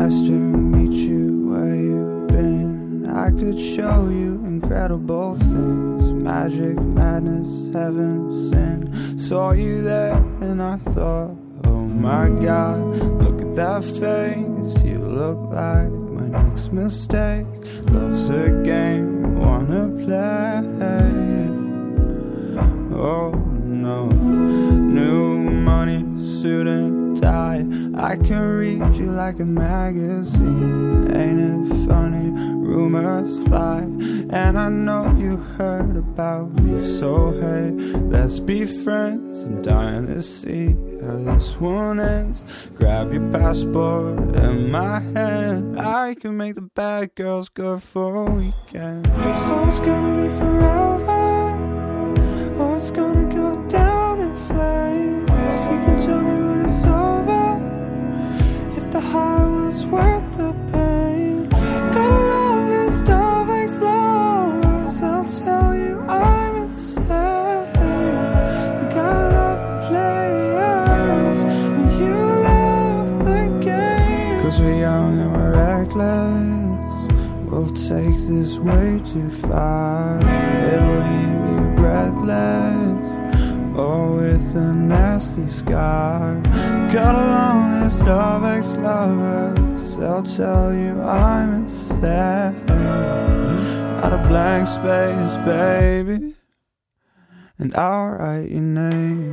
nice to meet you where you've been. I could show you incredible things, magic, madness, heaven, sin. Saw you there and I thought, oh my God, look at that face. You look like my next mistake. Love's a game, wanna play. Oh no, new money, suit and tie. I can read you like a magazine. Ain't it funny, rumors fly. And I know you heard about me, so hey, let's be friends. I'm dying to see how this one ends. Grab your passport in my hand. I can make the bad girls good for a weekend. So it's gonna be forever, or it's gonna go down in flames. You can tell me when it's over, if the high was worth the pain. Got a long list of ex-lovers, they'll tell you I'm insane. You gotta love the players, and you love the game. 'Cause we're young and we're reckless, we'll take this way too far. It'll leave you breathless, or with a nasty scar. Got a long list of ex-lovers, they'll tell you I'm insane. Out of blank space, baby, and I'll write your name.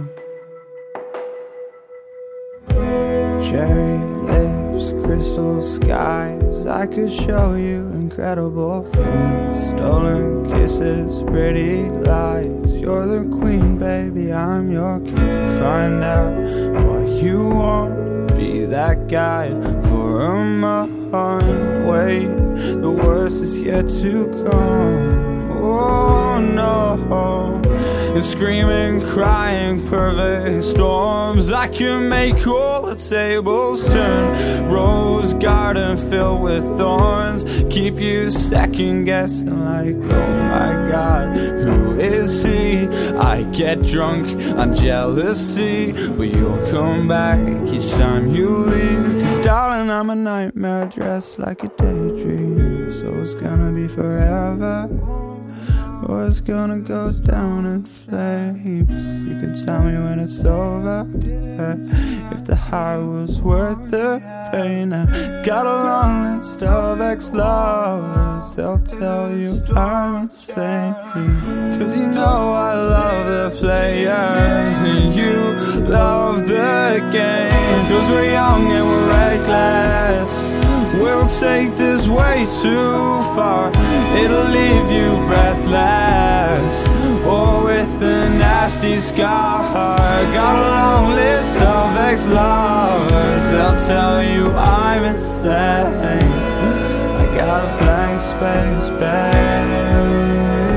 Cherry lips, crystal skies. I could show you incredible things. Stolen kisses, pretty lies. You're the queen, baby, I'm your king. Find out what you want, be that guy for a month. Wait, the worst is yet to come. Oh no, and screaming, crying, perfect storms. I can make all the tables turn. Rose garden filled with thorns. Keep you second guessing like, oh my God, who is he? I get drunk on jealousy, but you'll come back each time you leave. 'Cause darling, I'm a nightmare dressed like a daydream. So it's gonna be forever, or it's gonna go down in flames. You can tell me when it's over, if the high was worth the pain. I got a long list of ex-lovers, they'll tell you I'm insane. 'Cause you know I love the players, and you love the game. 'Cause we're young and we're reckless, we'll take this way too far. It'll leave you breathless, or with a nasty scar. Got a long list of ex-lovers, they'll tell you I'm insane. I got a blank space, babe.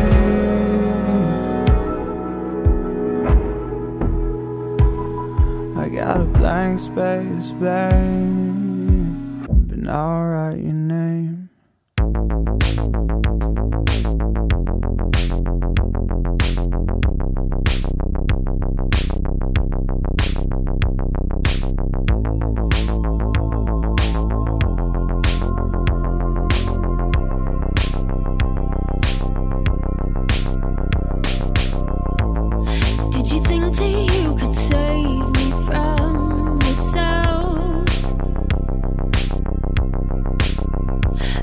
I got a blank space, babe, but now I'll write your name. Did you think that you could save me from myself?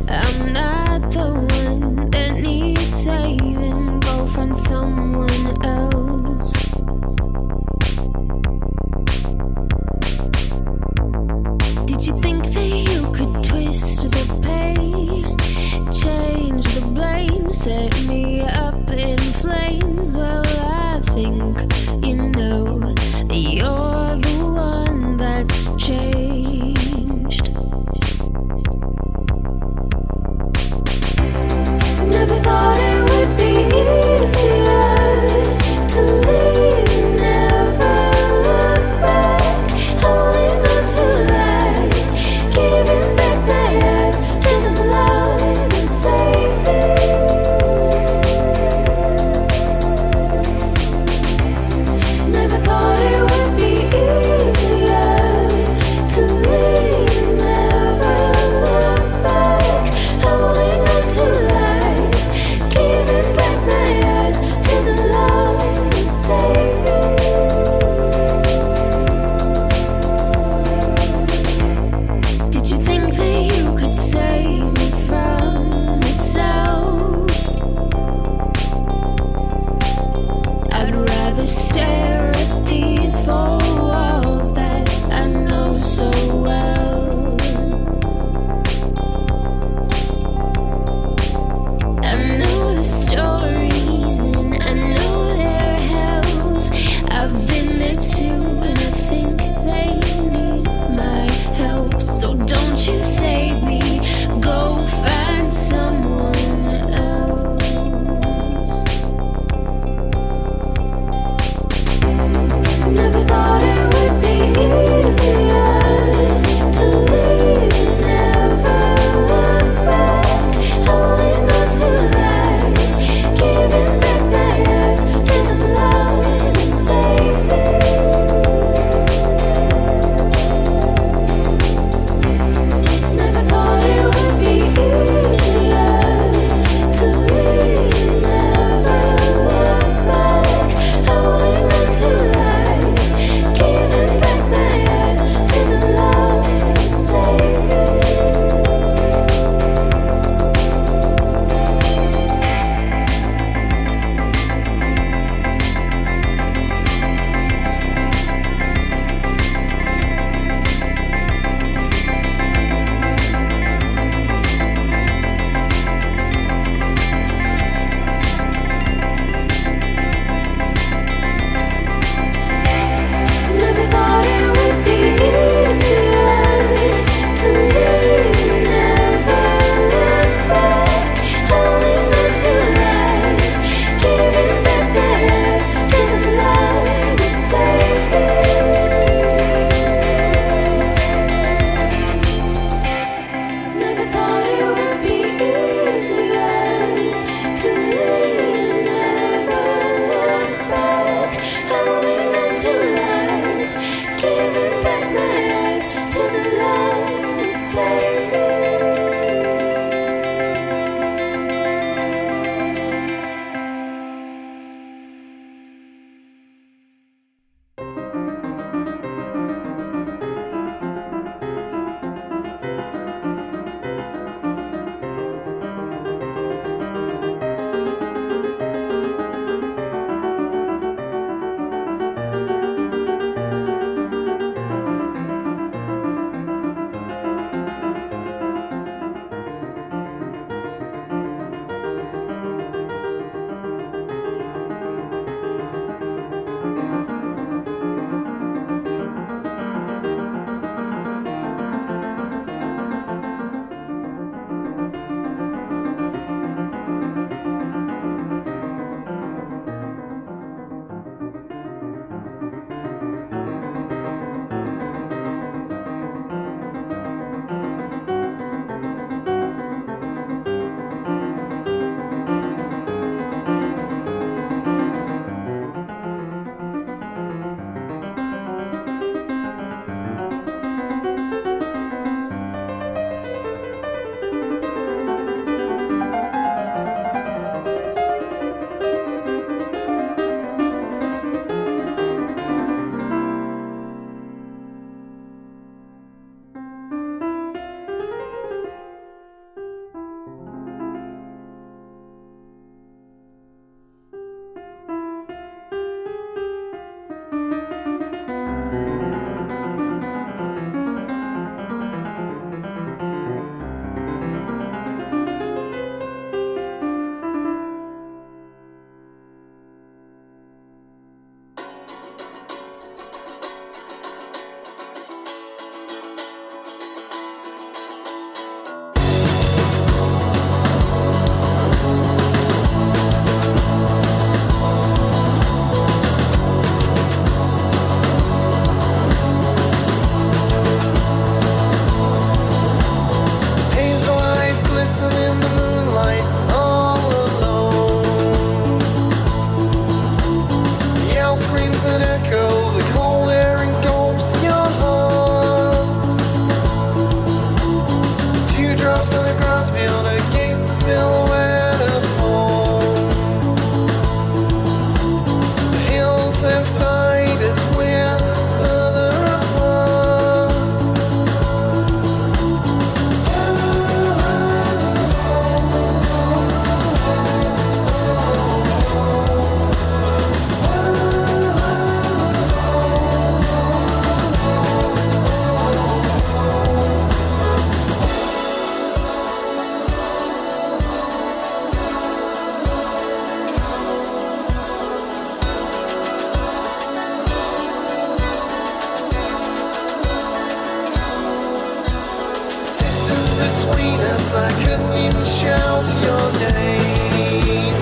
shout your name.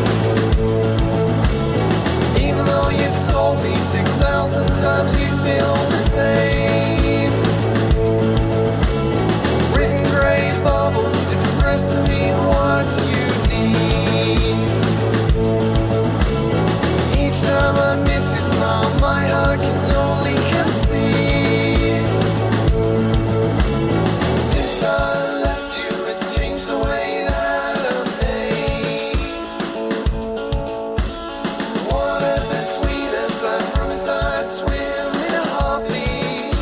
Even though you've told me 6,000 times you feel the same. Written gray bubbles express to me what you need. Each time I miss your smile, my heart can only conceive. Since I left you, it's changed the way that I made. Water between us, I promise I'd swim in a heartbeat.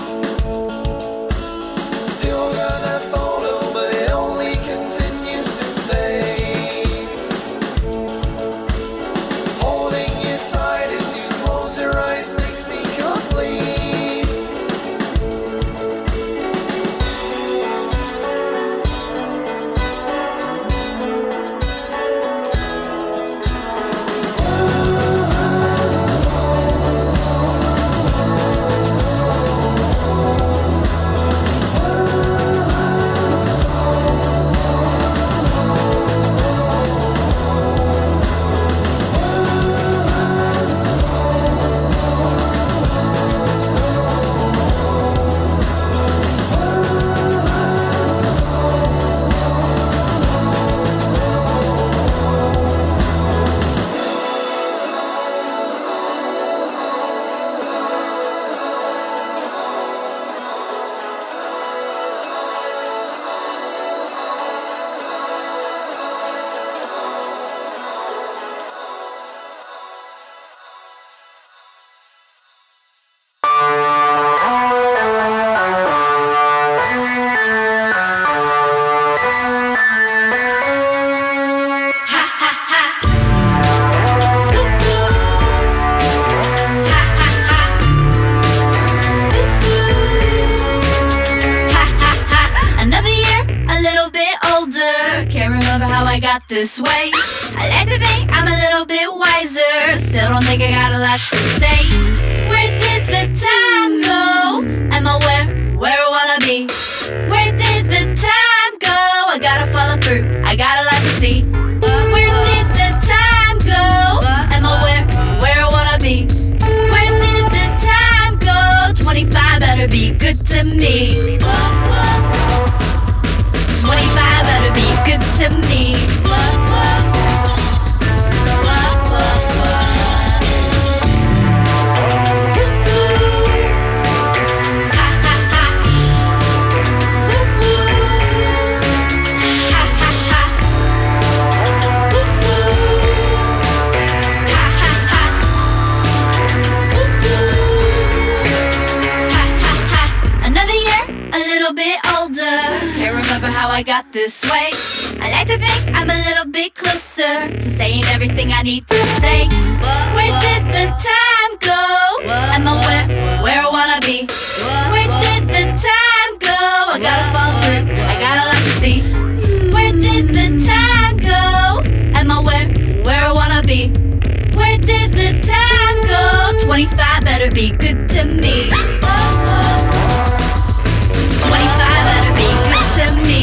Still got that photo, but it only continues to fade. Holding you tight as you close your eyes makes me complete. Another year, a little bit older. Can't remember how I got this way. I like to think I'm a little bit wiser. Still don't think I got a lot to say. Where did the time go? Am I where I wanna be? Where did the time go? I gotta follow through. I got a lot to see. Where did the time go? Am I where I wanna be? Where did the time go? 25 better be good to me. 25 better be good to me. Another year, a little bit older. Can't remember how I got this way. I like to think I'm a little bit closer to saying everything I need to say. Where did the time go? Am I where I wanna be? Where did the time go? I gotta follow through. I got a lot to see. Where did the time go? Am I where I wanna be? Where did the time go? 25 better be good to me. 25 better be good to me.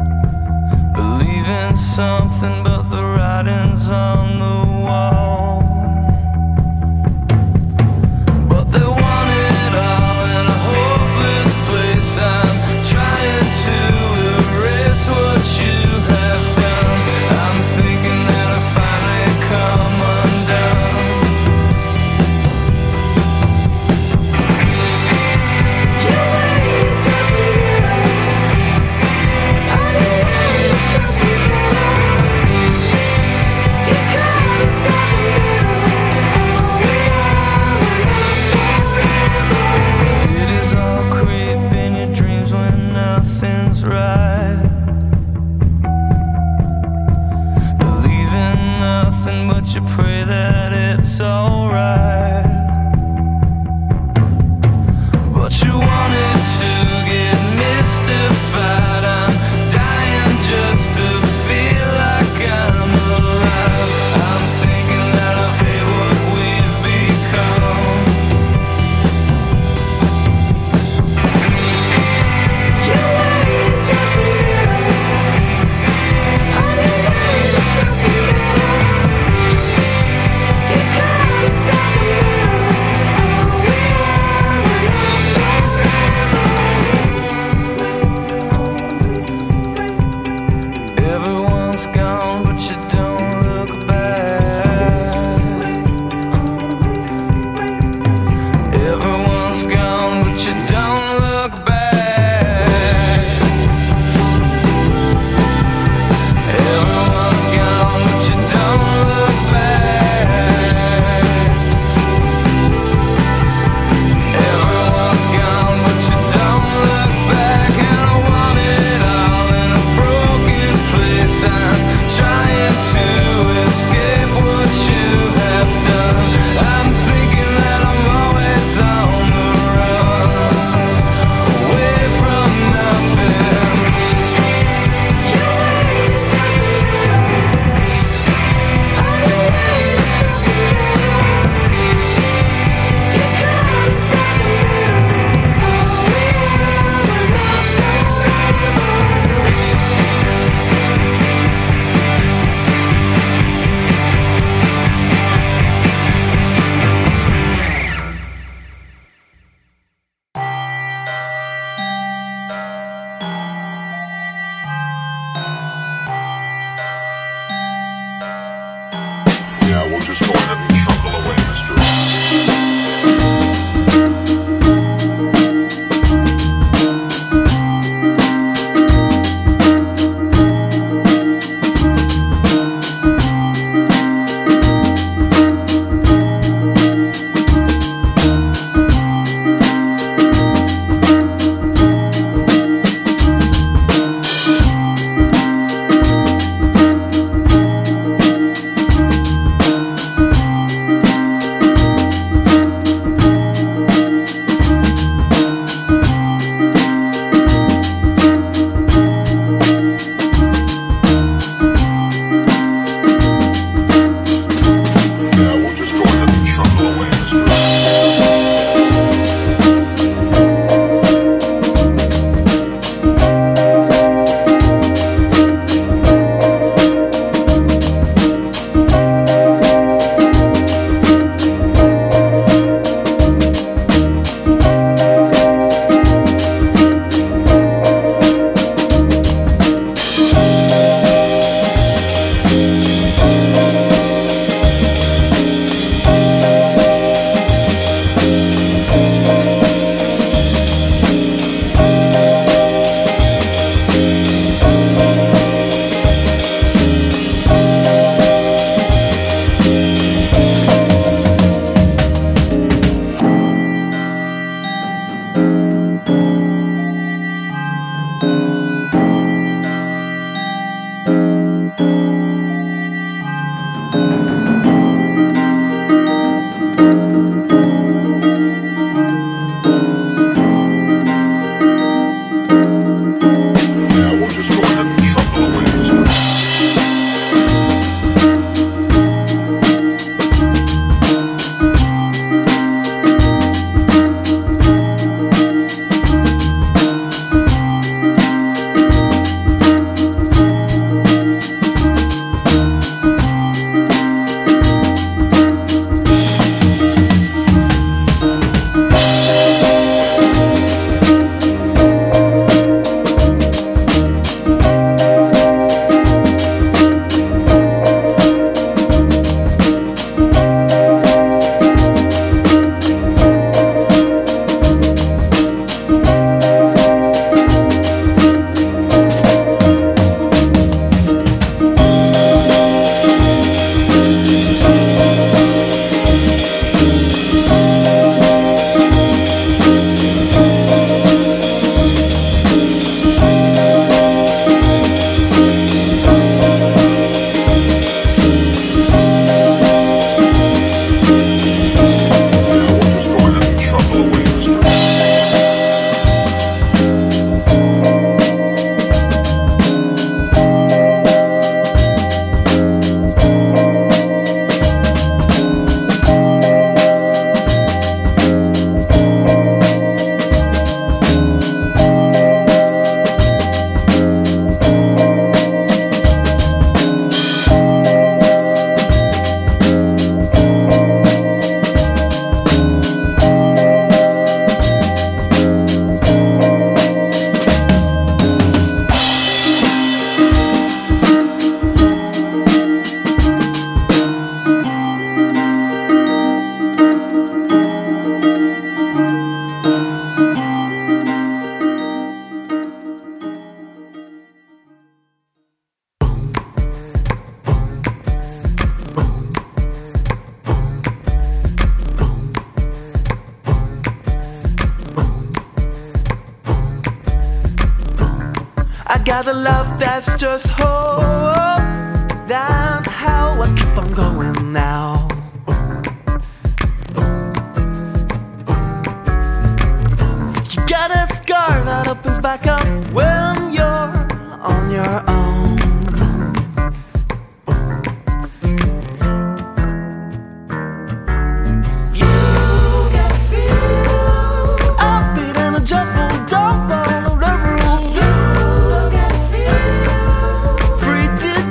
something, but the writing's on the wall. we'll just go ahead and chuckle away, mister. got a love that's just hope. That's how I keep on going now. You got a scar that opens back up when you're on your own. Free to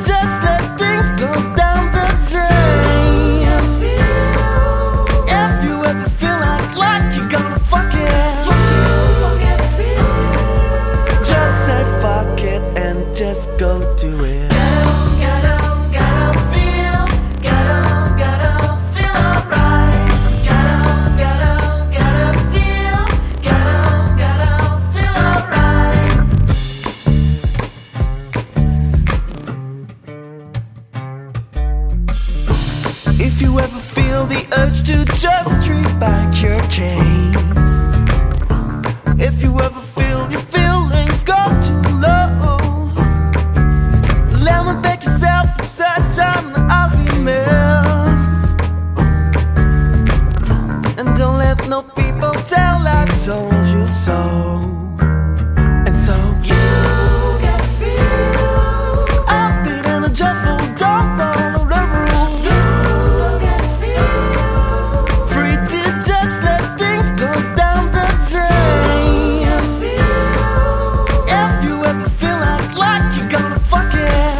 If you ever feel the urge to just treat back your case, if you ever feel your feelings go too low, let me pick yourself from such an ugly mess. And don't let no people tell I told you so. And so you gotta feel upbeat and a joyful, don't follow the rules. You gotta feel free to just let things go down the drain. If you ever feel like you're gonna fuck it,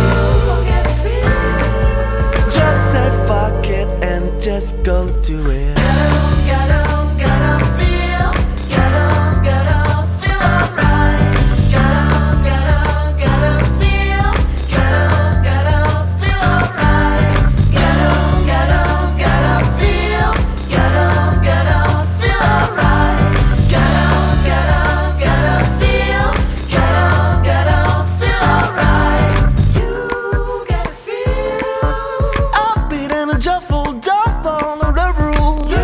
just say fuck it and just go do it. Joyful, don't follow the rules.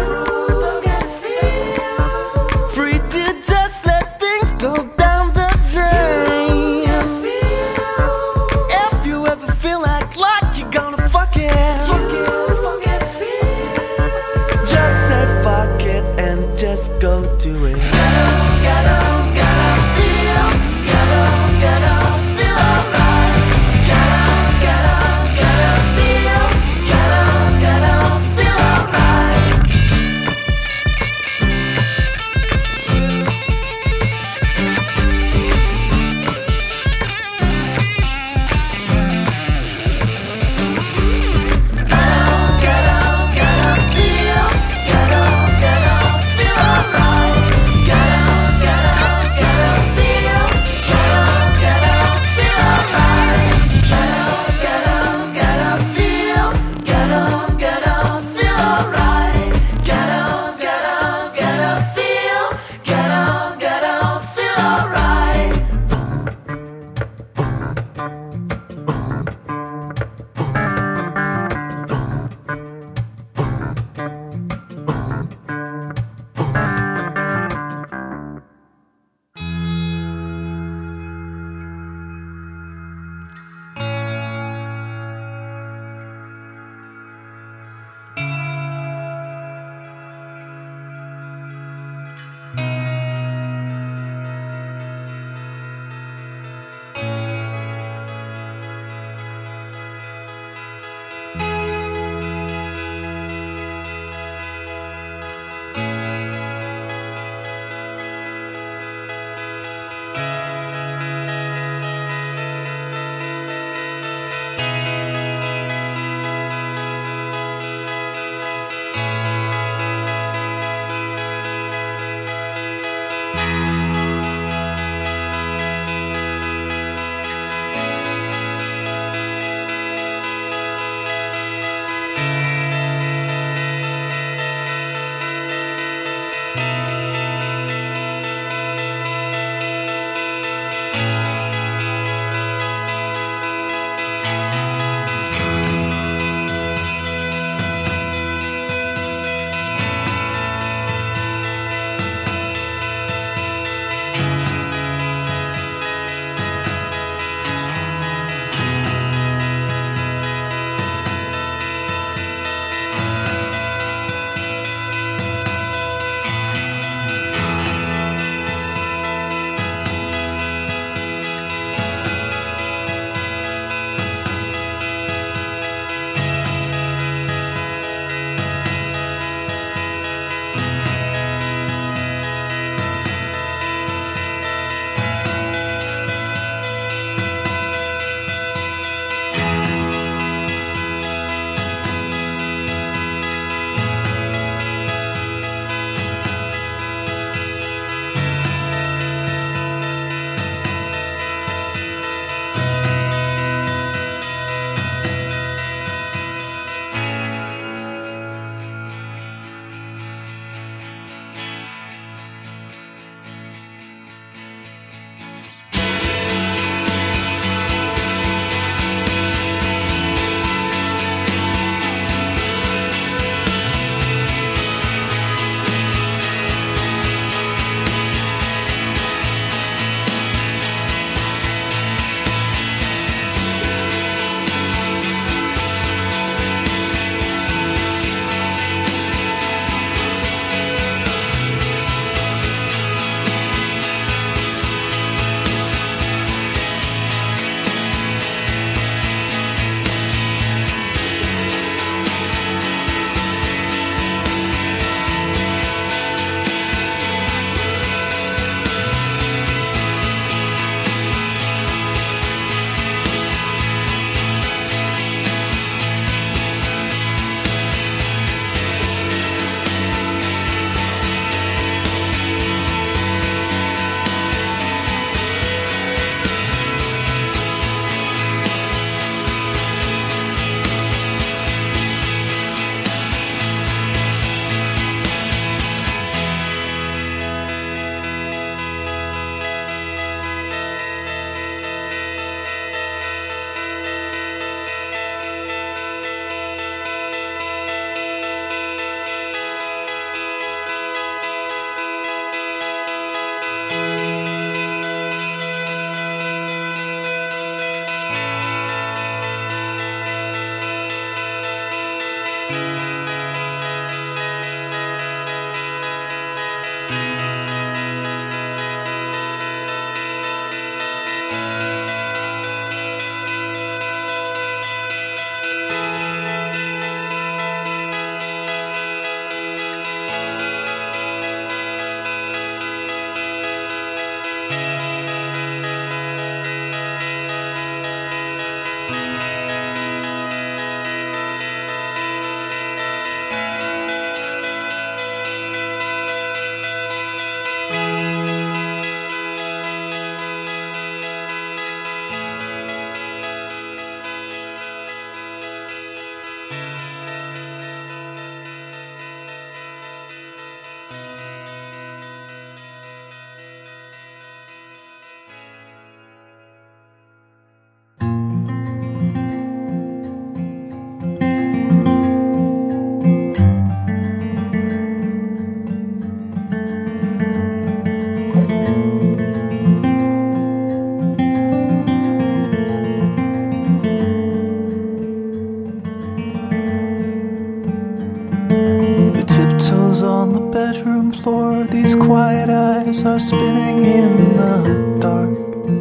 On the bedroom floor, these quiet eyes are spinning in the dark.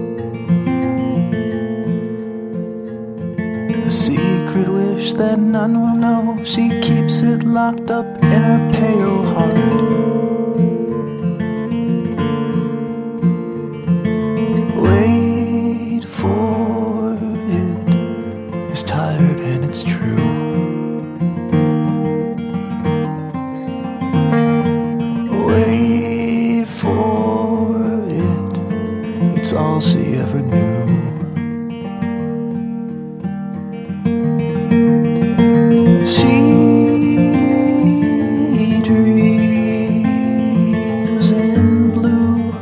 A secret wish that none will know, she keeps it locked up in her pale heart. Wait for it, it's tired and it's true. Wait for it, it's all she ever knew. She dreams in blue.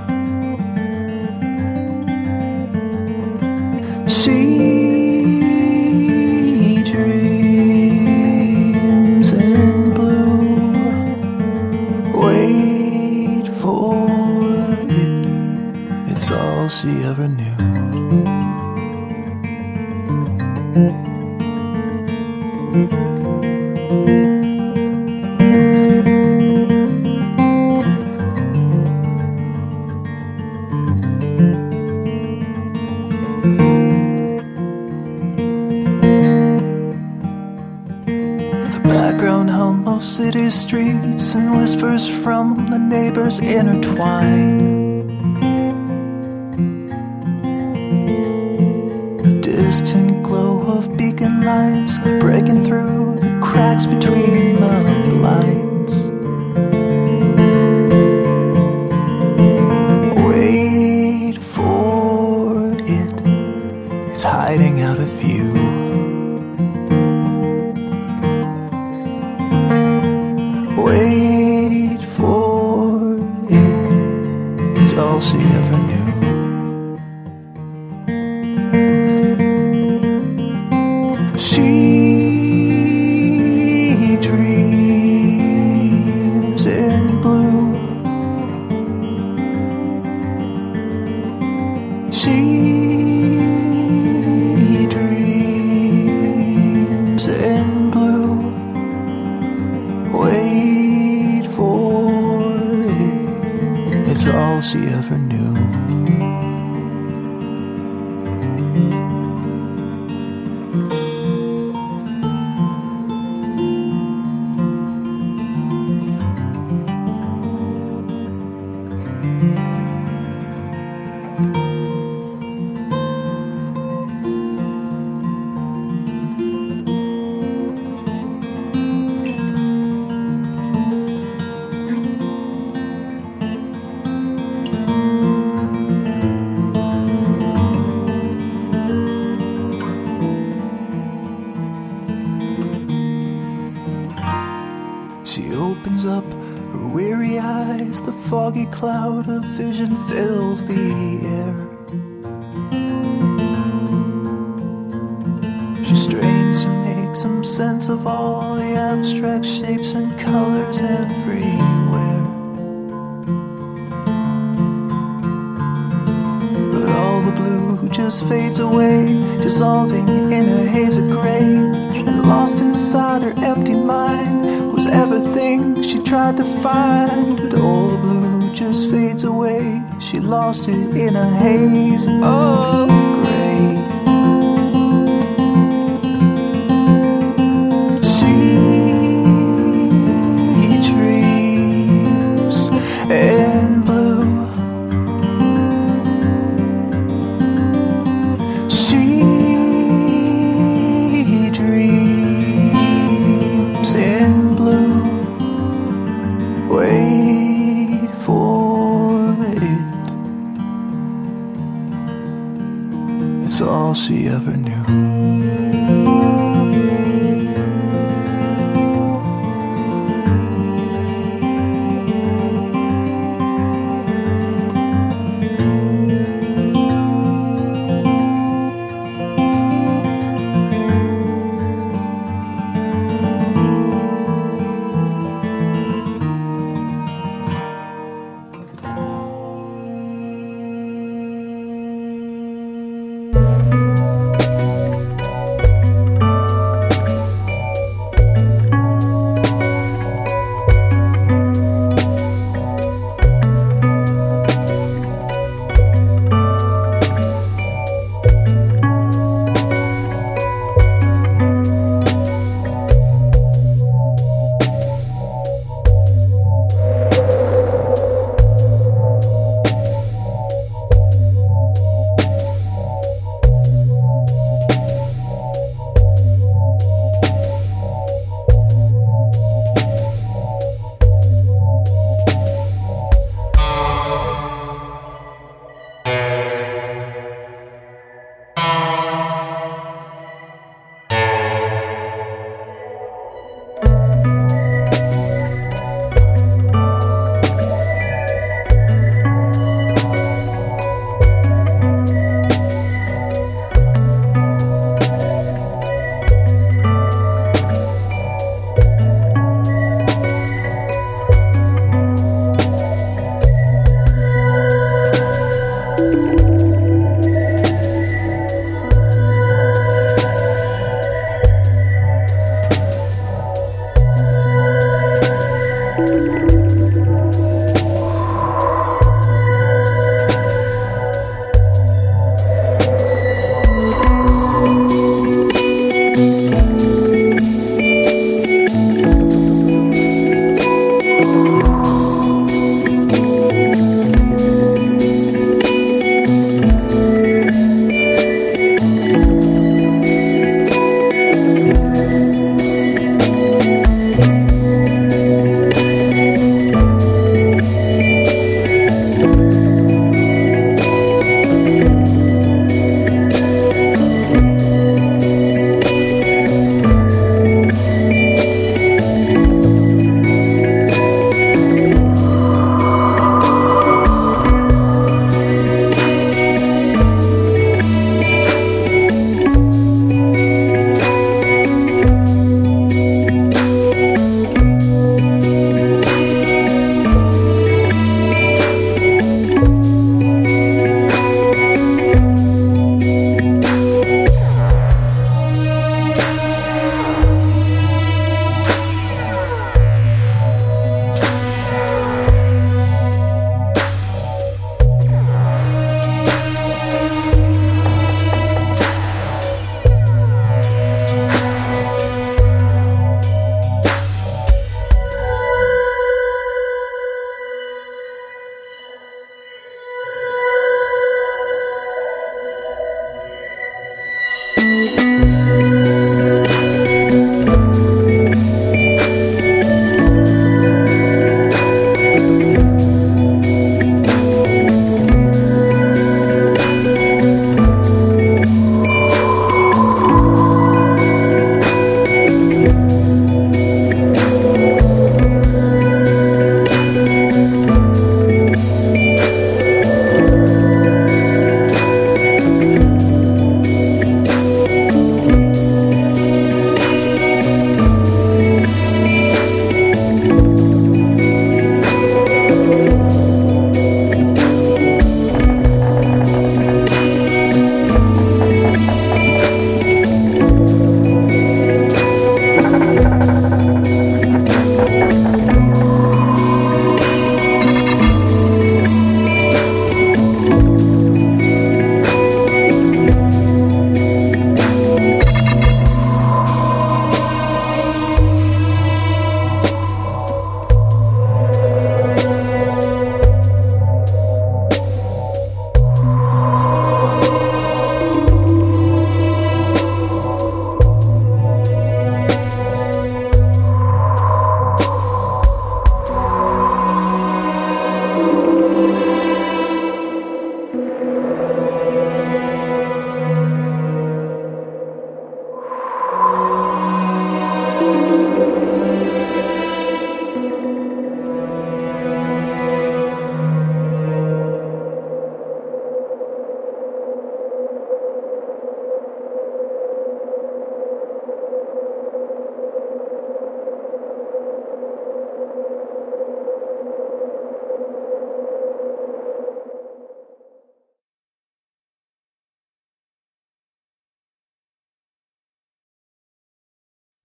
She dreams in blue. Wait for it, it's all she ever knew. The background hum of city streets and whispers from the neighbors intertwine. The distant glow of beacon lights breaking through the cracks between the blinds. Wait for it, it's hiding out of view. Wait for it, it's all she ever knew. She dreams in blue. She dreams in blue. Wait for it, it's all she ever knew. She opens up her weary eyes, the foggy cloud of vision fills the air. She strains to make some sense of all the abstract shapes and colors everywhere. But all the blue just fades away, dissolving in a haze of gray, and lost inside her empty mind tried to find, but all the blue just fades away. She lost it in a haze of gray. Sea dreams and blue. Sea dreams in blue. Wait for it. It's all she ever knew.